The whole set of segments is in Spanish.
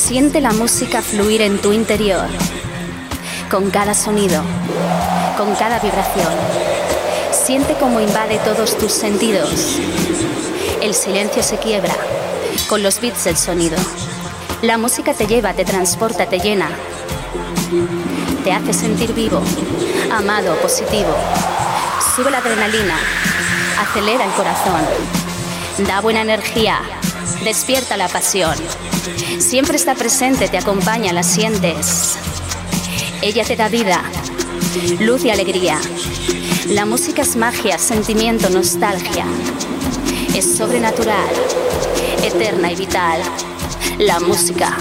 Siente la música fluir en tu interior, con cada sonido, con cada vibración. Siente cómo invade todos tus sentidos. El silencio se quiebra con los beats del sonido. La música te lleva, te transporta, te llena. Te hace sentir vivo, amado, positivo. Sube la adrenalina, acelera el corazón. Da buena energía, despierta la pasión. Siempre está presente, te acompaña, la sientes. Ella te da vida, luz y alegría. La música es magia, sentimiento, nostalgia. Es sobrenatural, eterna y vital. La música.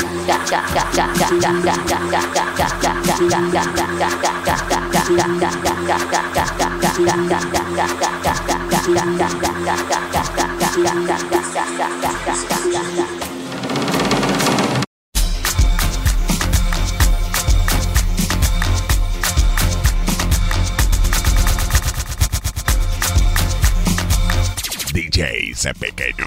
DJ C Pequeño.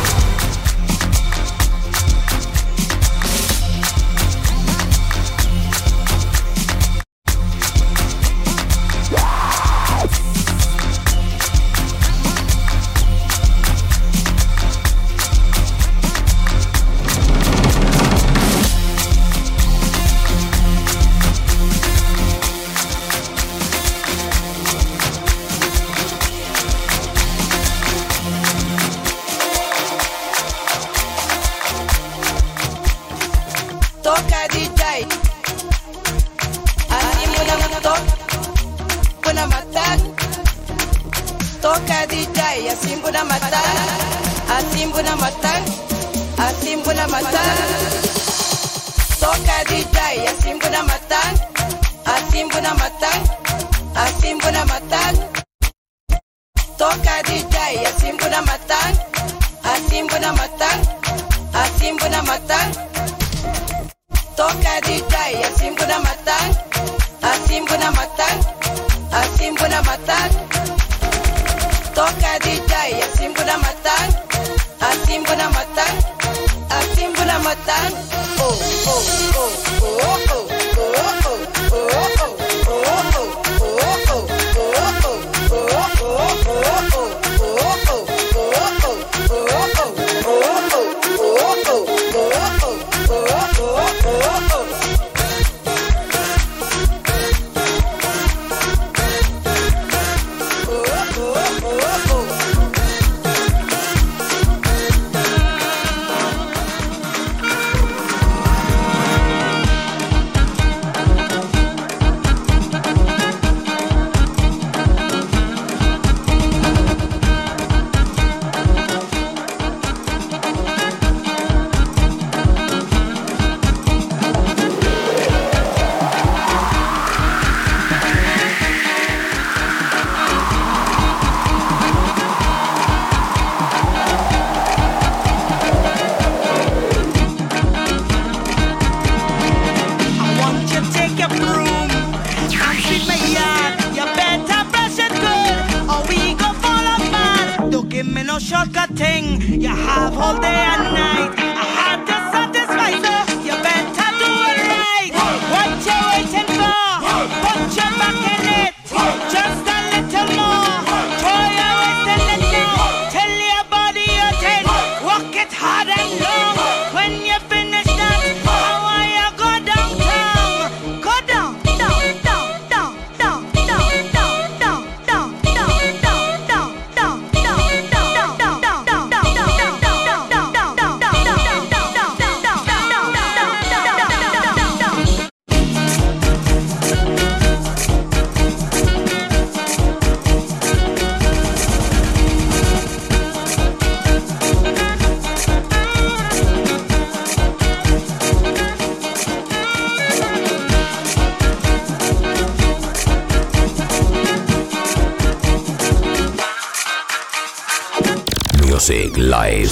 Music Live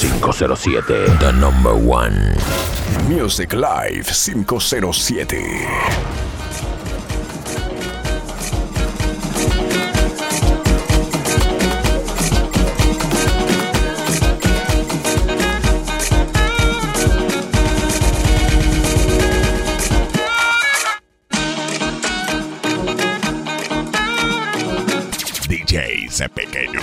507, the number one. Music Live 507. ese pequeño.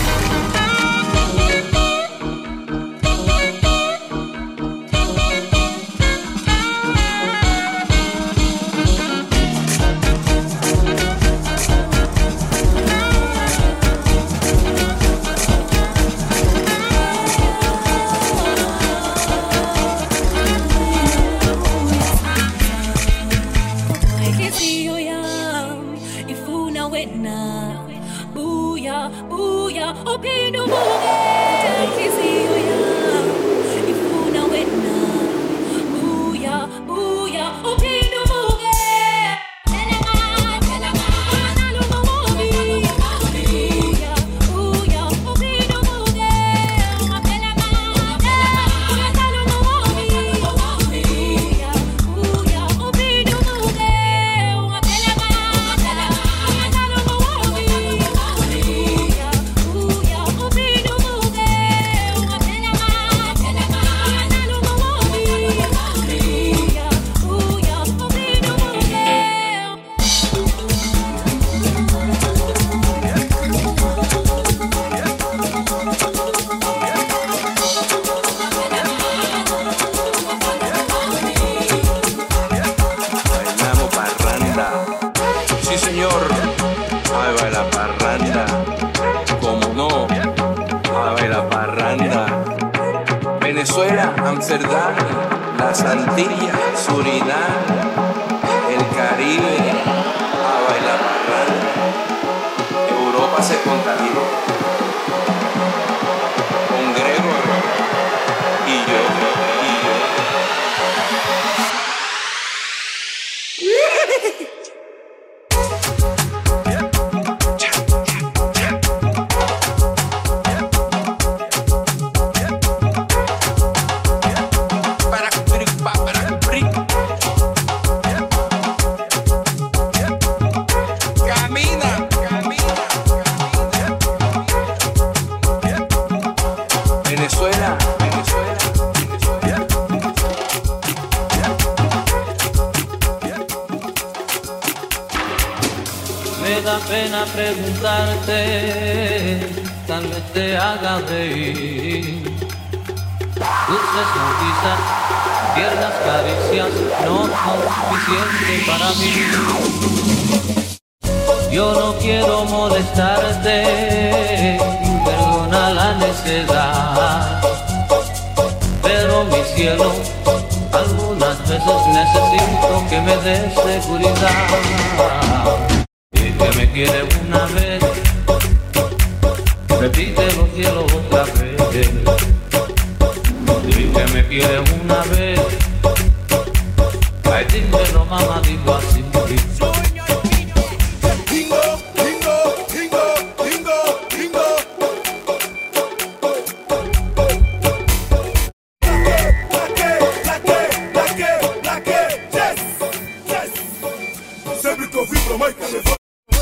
Venezuela, Amsterdam, las Antillas, Surinam, el Caribe, a bailar parranda. Europa se contagió con Gregor y yo. Me da pena preguntarte, tal vez te haga reír. Dulces sonrisas, tiernas caricias, no son suficientes para mí. Yo no quiero molestarte, perdona la necedad, pero mi cielo, algunas veces necesito que me des seguridad. Que me quiere una vez, repítelo cielo otra vez. Y que me quiere una vez, ay dímelo mamá, digo así. Bingo, bingo, bingo, bingo, bingo. Plaqué, yes, yes. Sempre que ouvi pro Mike telefone.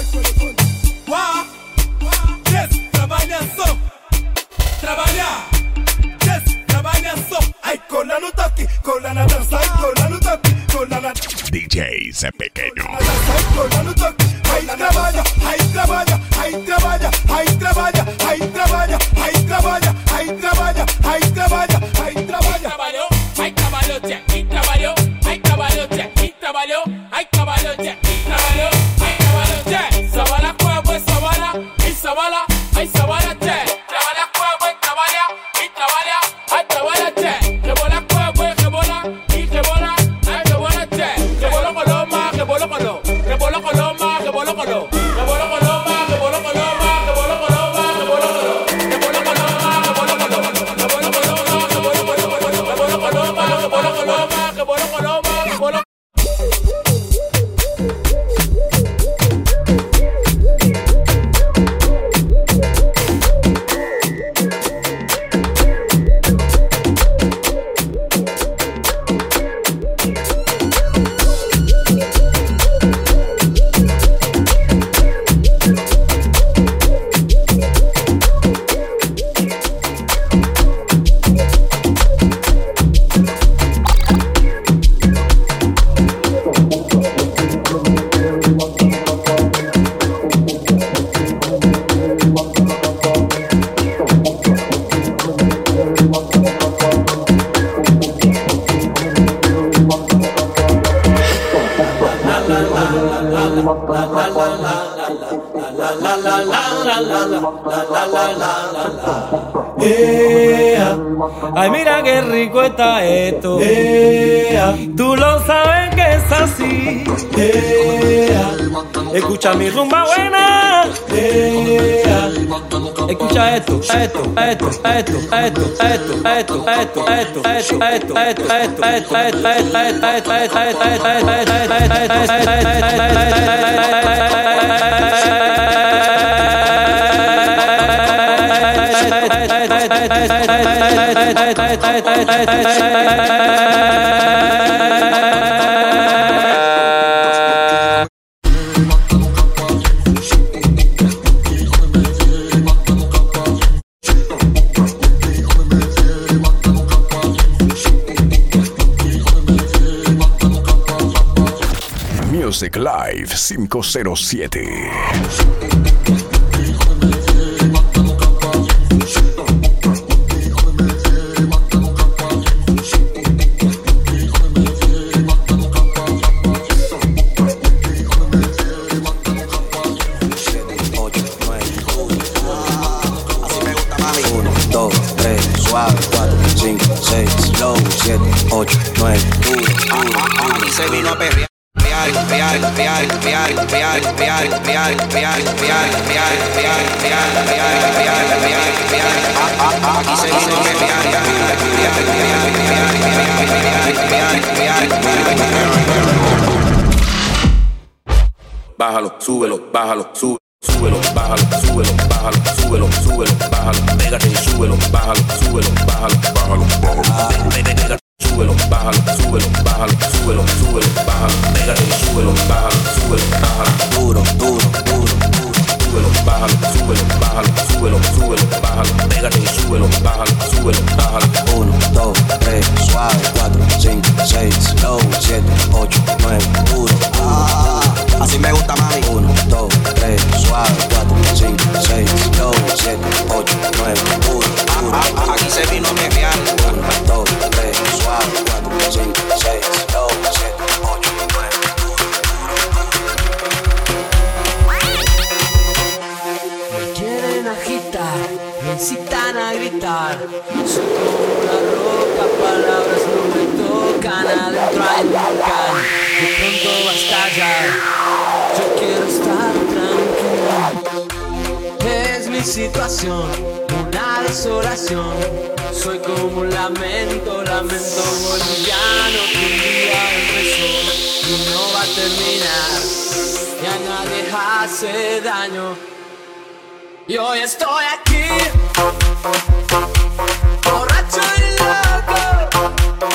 DJ ese pequeño. Ahí trabaja, ahí trabaja, ahí trabaja, ahí trabaja, ahí trabaja, ahí trabaja, ahí trabaja, ahí trabaja, ahí trabaja. Hay caballo, hay caballo, hay caballo, hay caballo, hay caballo, hay caballo, hay caballo, sabala cueva, sabala, y sabala, hay sabala, sabala cueva, caballa, y caballa, hay caballa, rebola cueva, rebola, y rebola, hay rebola, rebolo coloma, rebolo colo, rebolo coloma, rebolo colo, rebolo coloma, rebolo coloma, rebolo coloma, Ay, mira qué rico está esto. Tú lo sabes que es así. Escucha mi rumba buena. Escucha esto, esto, esto, esto, esto, esto, esto, esto, esto, esto, esto, Music Live 507. Bájalo, súbelo, bájalo, súbelo, bájalo, súbelo, bájalo, súbelo, súbelo, bájalo, pégate y súbelo, bájalo, súbelo, bájalo, bájalo, pégate, súbelo, bájalo, súbelo, bájalo, súbelo, súbelo, bájalo, pégate y súbelo, bájalo, súbelo, bájalo, duro, duro, duro, duro, súbelo, bájalo, súbelo, bájalo, súbelo, súbelo, bájalo, pégate y súbelo, bájalo, súbelo, bájalo. 1, 2, 3, suave, 4, 5, 6, low, 7, 8, 9, duro, así me gusta, mami. 1, 2, 3, suave, 4, 5, 6, low, 7, 8, 9, duro, aquí se vino a perrear. 1, 2, 3, suave, 4, 5, 6, low, 7, 8, 9, duro, Me quieren agitar, me incitan a gritar. Soy como una roca, palabras no me tocan. Adentro hay un volcán, de pronto va a estallar. Yo quiero estar tranquilo. Es mi situación, una desolación. Soy como un lamento, lamento boliviano que un día empezó y no va a terminar. Y a nadie hace daño. Y hoy estoy aquí, borracho y loco.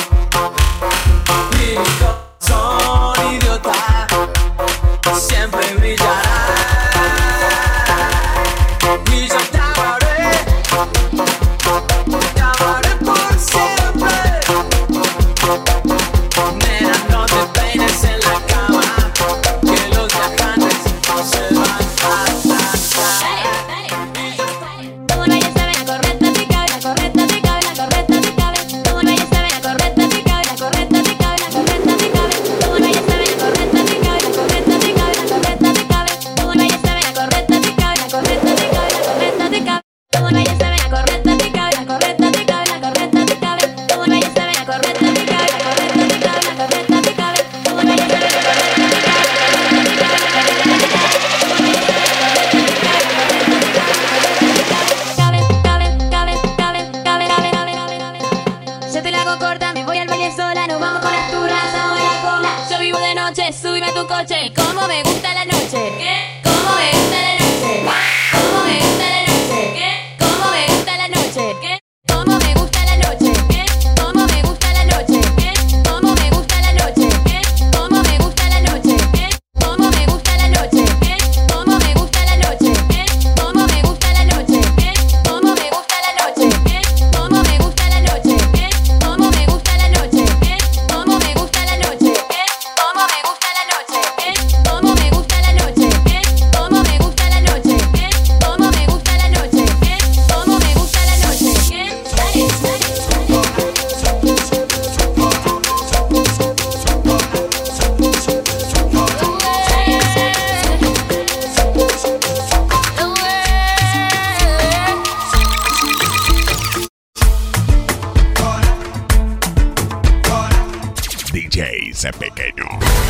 Mi corazón idiota siempre brillará. Y yo te amaré por siempre. Nena, no te peines en la cama, que los viajantes no se van a atrasar. Súbime a tu coche, cómo me gusta la noche. ¿Qué? ¿Cómo me gusta la noche? ¿Cómo me gusta la noche? ¿Qué? ¿Cómo me gusta la noche? ¿Qué? ¿Cómo me gusta la noche? ¿Qué? ¿Cómo me gusta la noche? ¿Qué? ¿Cómo me gusta la noche? ¿Qué? ¿Cómo me gusta la noche? ¿Qué? ¿Cómo me gusta la noche? ¿Qué? ¿Cómo me gusta la noche? ¿Qué? ¿Cómo me gusta la noche? ¿Qué? ¿Cómo me gusta la noche? ¿Qué? ¿Cómo me gusta la noche? ¿Qué? ¿Cómo me gusta la noche? ¿Qué? ¿Cómo me gusta la noche? ¿Qué? ¿Cómo me gusta la noche? ¿Qué? ¿Cómo me gusta la noche? ¿Qué? DJ C Pequeño.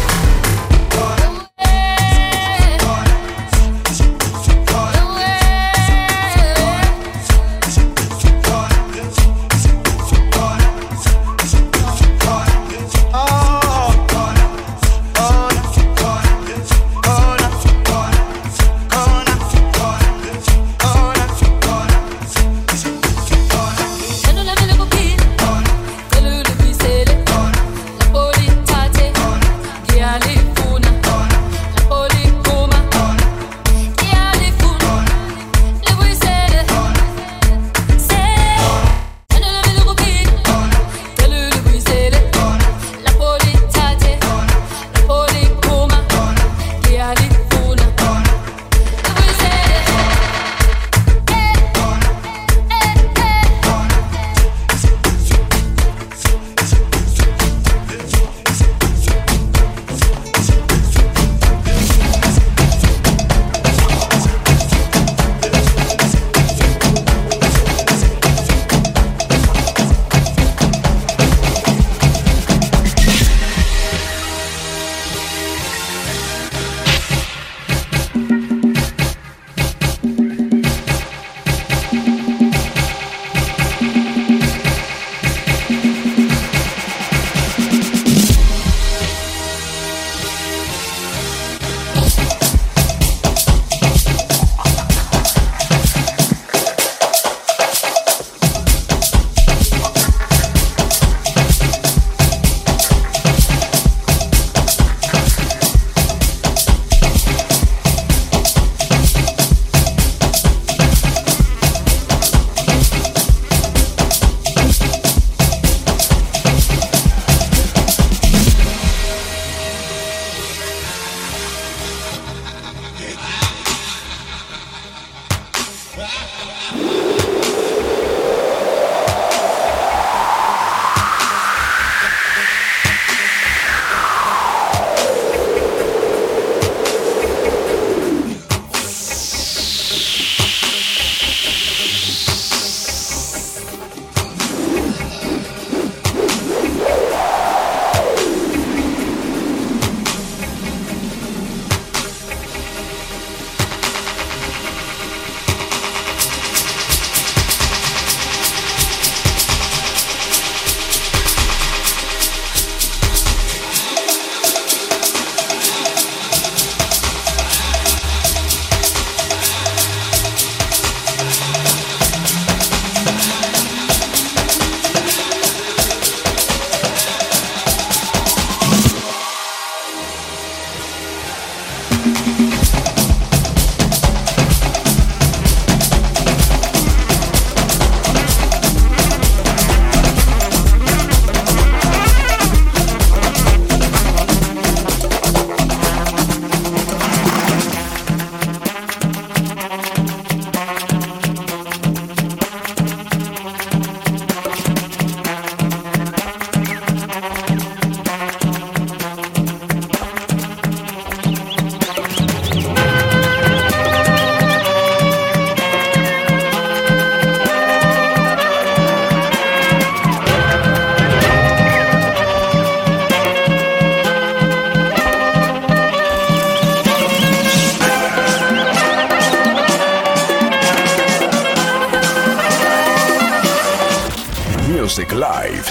Music Live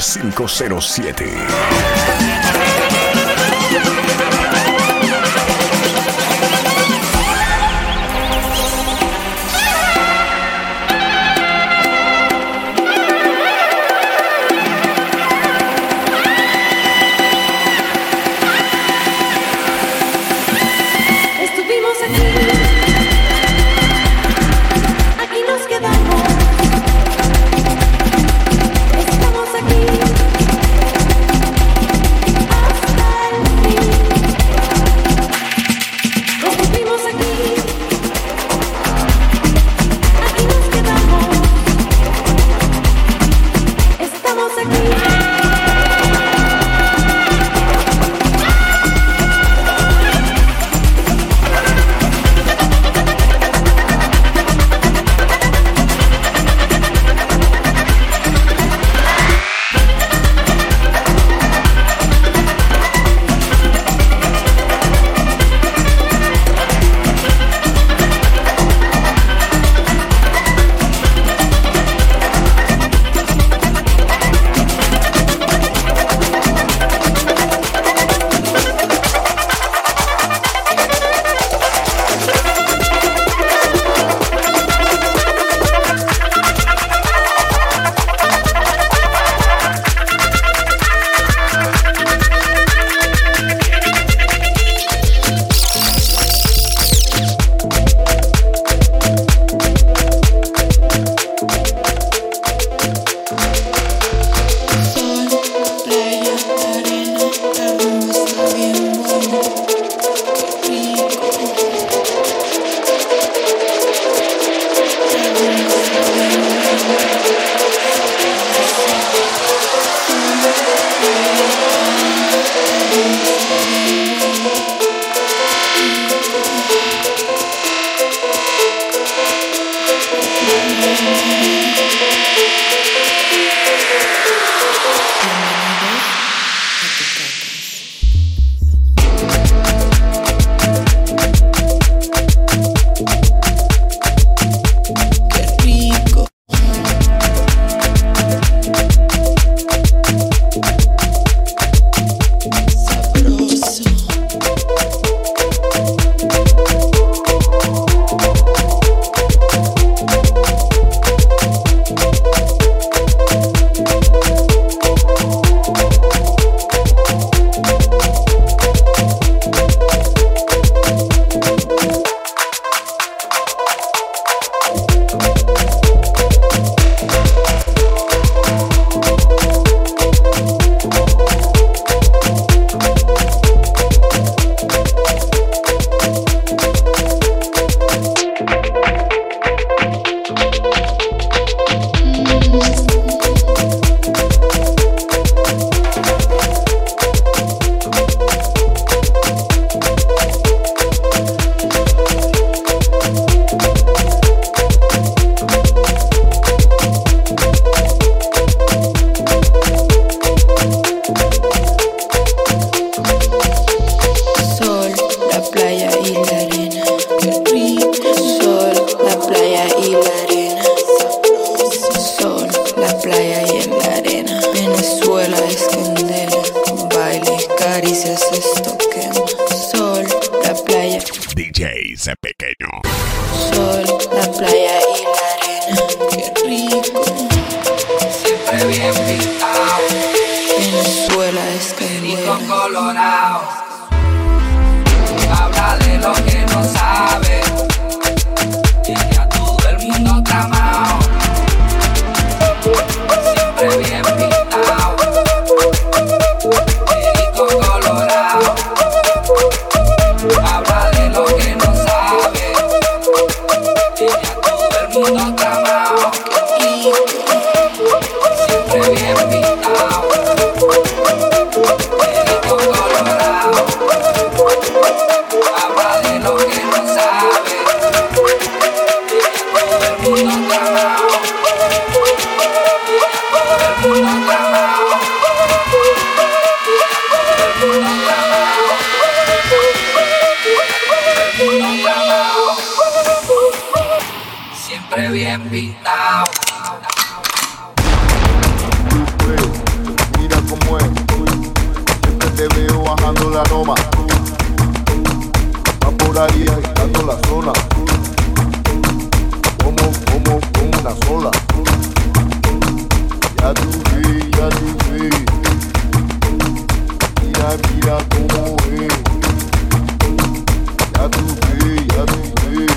507. Estamos aquí hasta el fin. DJ Pequeño. Sol, la playa y la arena, qué rico. Siempre bien pintado. Venezuela es Perico colorado. Habla de lo que no sabe. Tiene a todo el mundo tramado. Siempre bien pintado. Perico colorado. Habla de lo que no sabe. Tiene a todo el mundo tramado. Siempre bien pintado. Perico colorado. Habla de lo que no sabe. Tiene a todo el mundo tramado. Tiene a todo el mundo tramado. Tiene a todo el mundo tramado. Siempre bien pintado. Mira cómo es, siempre te veo bajando la loma. Va por ahí agitando la zona. Como una sola. Ya tú ves. Mira cómo es. Ya tú ves.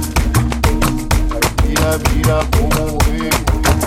Ay, mira cómo es.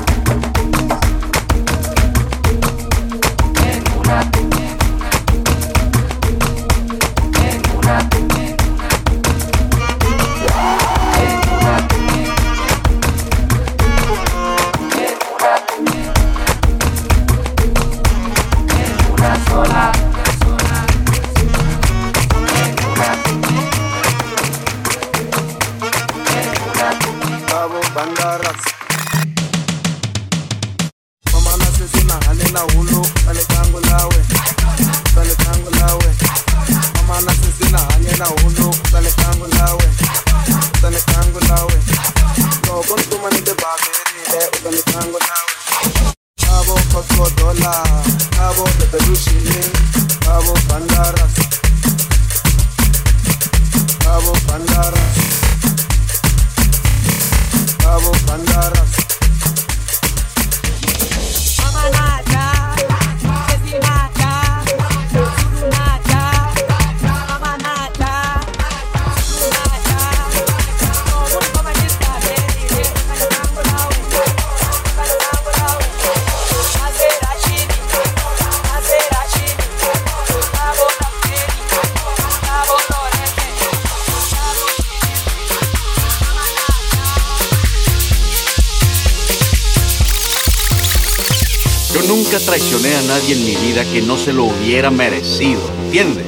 Nunca traicioné a nadie en mi vida que no se lo hubiera merecido, ¿entiendes?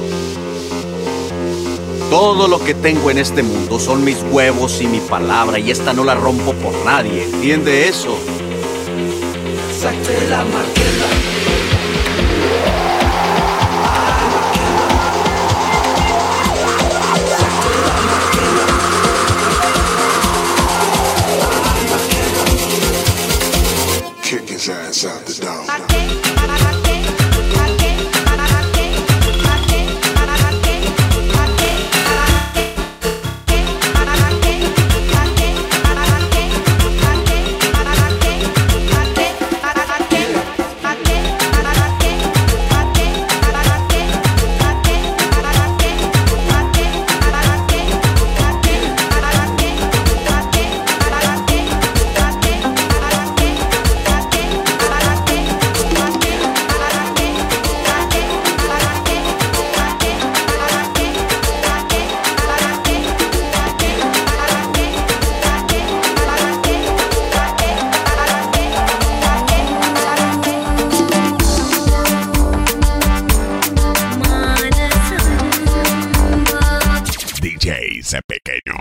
Todo lo que tengo en este mundo son mis huevos y mi palabra, y esta no la rompo por nadie, ¿entiende eso? Saqué la marqueta. ese pequeño.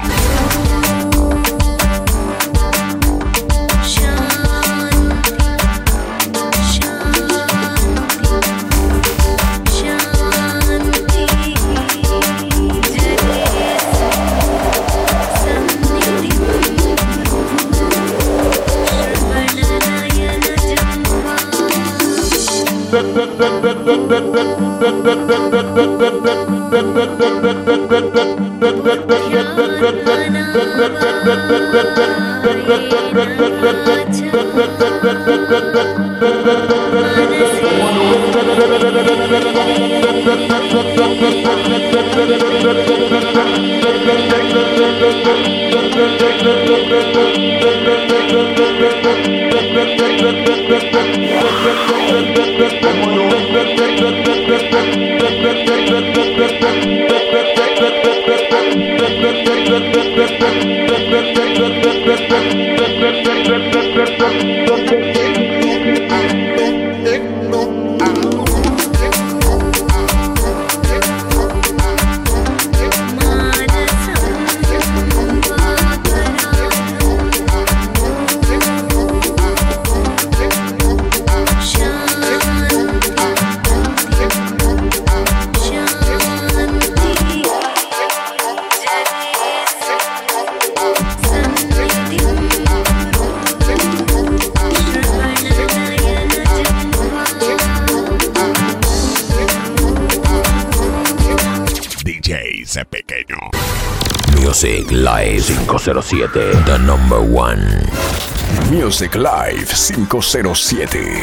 Ese pequeño. Music Live 507, the number one. Music Live 507.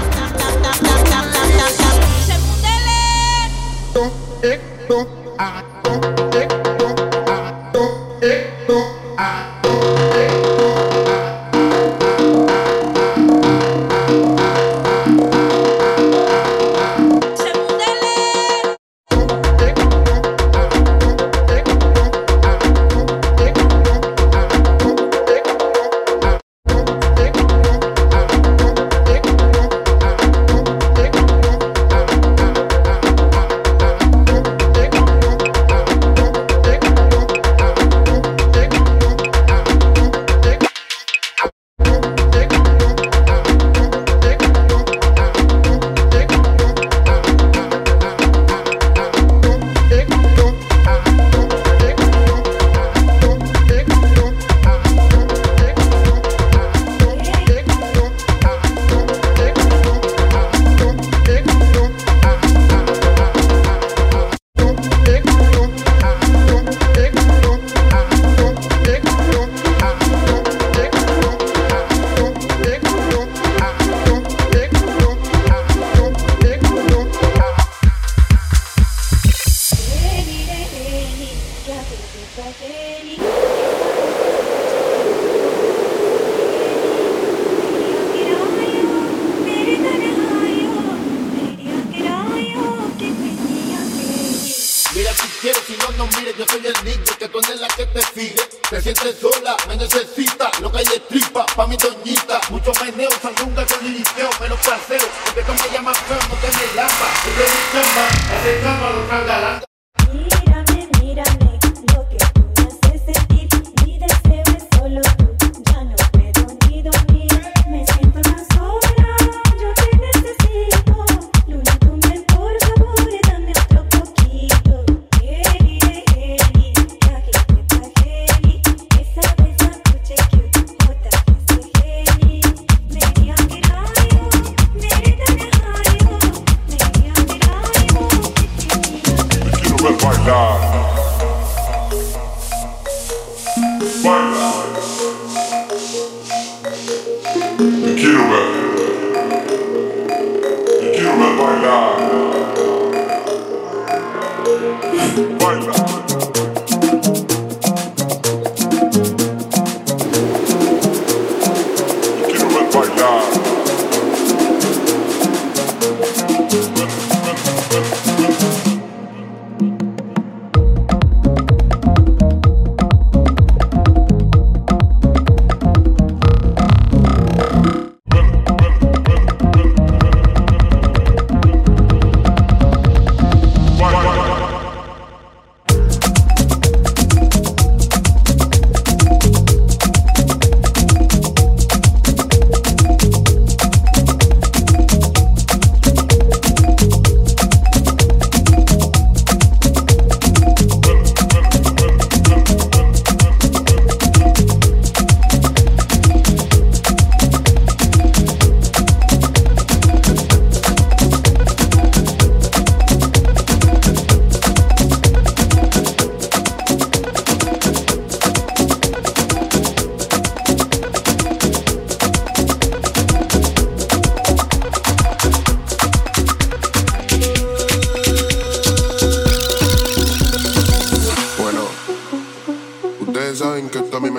Mira si quieres, si no, no mires. Yo soy el niño que tú eres la que te sigue. Te sientes sola, me necesita. Lo que hay es tripa, pa' mi doñita. Mucho meneo, sandunga con liriseo. Menos paseo, porque tú me llamas feo, no te me llamas. Tú te mi chamba, hace cama, lo trangalanga. Mírame, mírame, lo que tú me haces sentir. Mi deseo es solo tú, ya no puedo ni dormir. Me siento tan sola, yo te necesito. Lulúntame, por favor, dame otro poquito. Heli, heli, trajete, trajeli. Esa vez la escuché cute, otra que se heli. Media que rayo, media que rayo, media que rayo. Quiero ver bailar. Baila. Te quiero ver. Te quiero ver bailar. Baila. Te quiero ver bailar.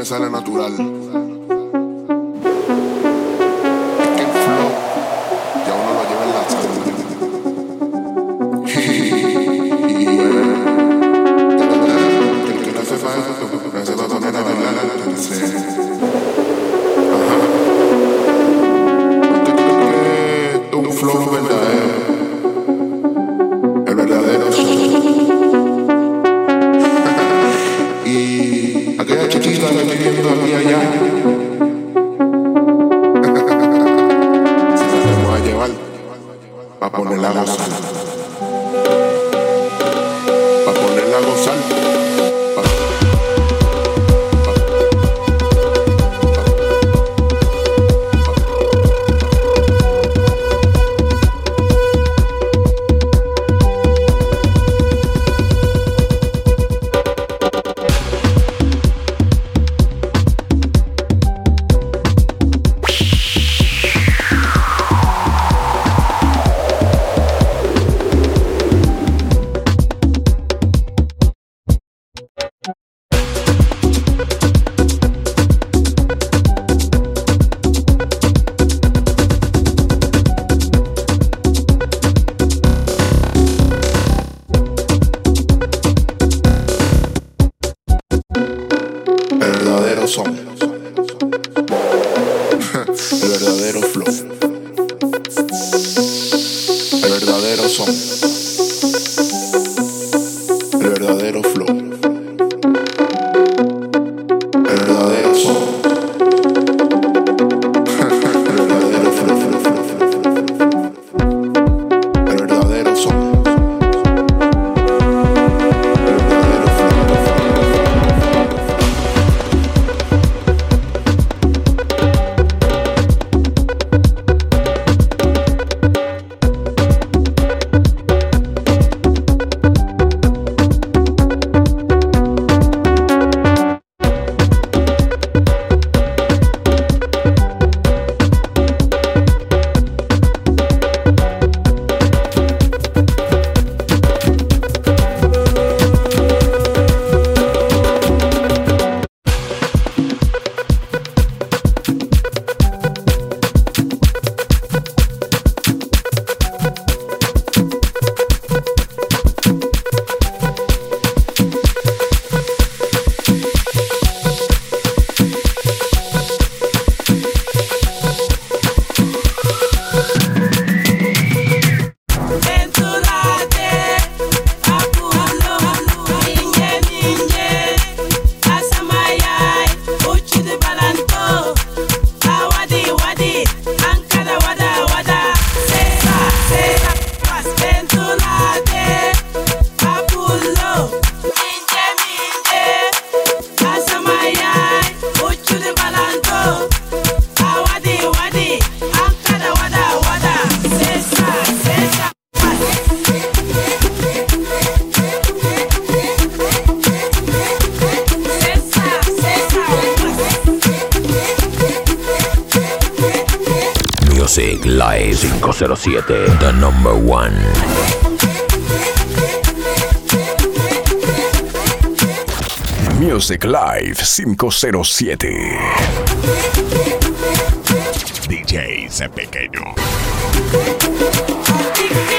sale natural. Es que el flow ya uno lo lleva en la sangre. Y bueno, el que no hace falta, no hace falta poner a bailar, entonces. Ajá. Un flow verdadero. El verdadero show. Y aquella chiquita que estoy viendo aquí allá se la vamos a llevar para ponerla a gozar. Para ponerla a gozar. Son el verdadero flow, el verdadero son, el verdadero flow, el verdadero son, el verdadero flow, el verdadero son. Music Live 507, the number one. Music Live 507. DJ ese pequeño.